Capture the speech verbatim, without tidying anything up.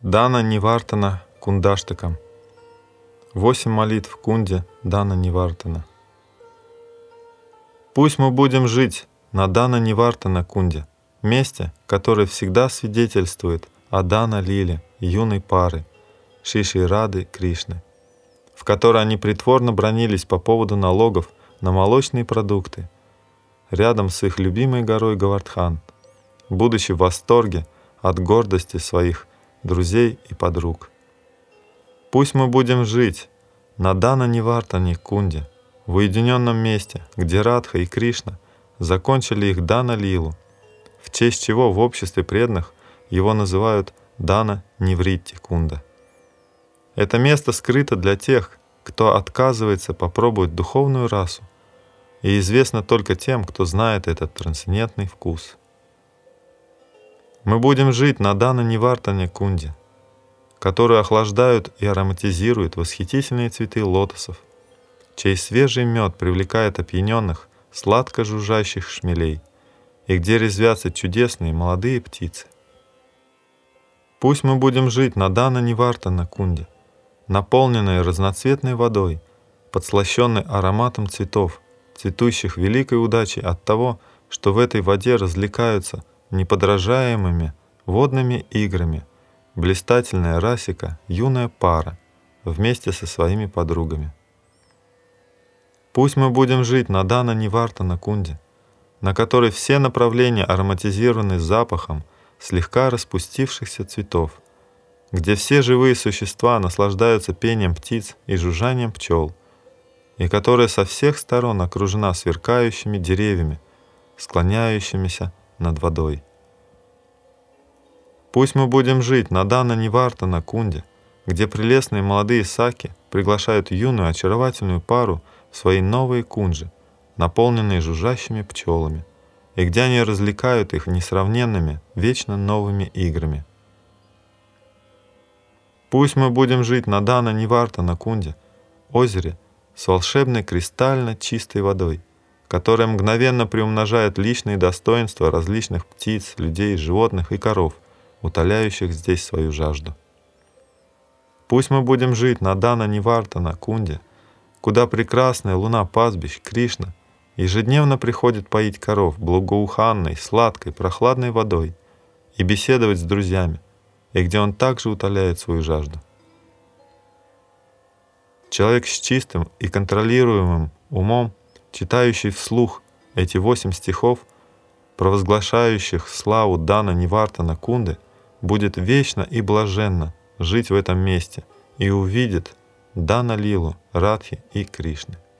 Дана Нивартана Кундаштакам. Восемь молитв Кунде Дана Нивартана. Пусть мы будем жить на Дана Нивартана Кунде, месте, которое всегда свидетельствует о Дана Лиле, юной пары, Шиши Рады Кришны, в которой они притворно бранились по поводу налогов на молочные продукты, рядом с их любимой горой Говардхан, будучи в восторге от гордости своих друзей и подруг. Пусть мы будем жить на Дана Нивартане Кунде, в уединенном месте, где Радха и Кришна закончили их Дана Лилу, в честь чего в обществе преданных его называют Дана Нивритти Кунда. Это место скрыто для тех, кто отказывается попробовать духовную расу, и известно только тем, кто знает этот трансцендентный вкус. Мы будем жить на Дана Нивартане Кунде, которую охлаждают и ароматизируют восхитительные цветы лотосов, чей свежий мед привлекает опьяненных, сладко жужжащих шмелей, и где резвятся чудесные молодые птицы. Пусть мы будем жить на Дана Нивартана Кунде, наполненной разноцветной водой, подслащенной ароматом цветов, цветущих великой удачей от того, что в этой воде развлекаются неподражаемыми водными играми блистательная расика, юная пара, вместе со своими подругами. Пусть мы будем жить на Дана Нивартана Кунде, на которой все направления ароматизированы запахом слегка распустившихся цветов, где все живые существа наслаждаются пением птиц и жужжанием пчел, и которая со всех сторон окружена сверкающими деревьями, склоняющимися над водой. Пусть мы будем жить на Дана Нивартана Кунде, где прелестные молодые саки приглашают юную очаровательную пару в свои новые кунджи, наполненные жужжащими пчелами, и где они развлекают их несравненными, вечно новыми играми. Пусть мы будем жить на Дана Нивартана Кунде, озере с волшебной кристально чистой водой, которая мгновенно приумножает личные достоинства различных птиц, людей, животных и коров, утоляющих здесь свою жажду. Пусть мы будем жить на Дана Нивартана Кунде, куда прекрасная луна пастбищ Кришна ежедневно приходит поить коров благоуханной, сладкой, прохладной водой и беседовать с друзьями, и где он также утоляет свою жажду. Человек с чистым и контролируемым умом, читающий вслух эти восемь стихов, провозглашающих славу Дана Нивартана Кунды, будет вечно и блаженно жить в этом месте и увидит Дана Лилу, Радхи и Кришны.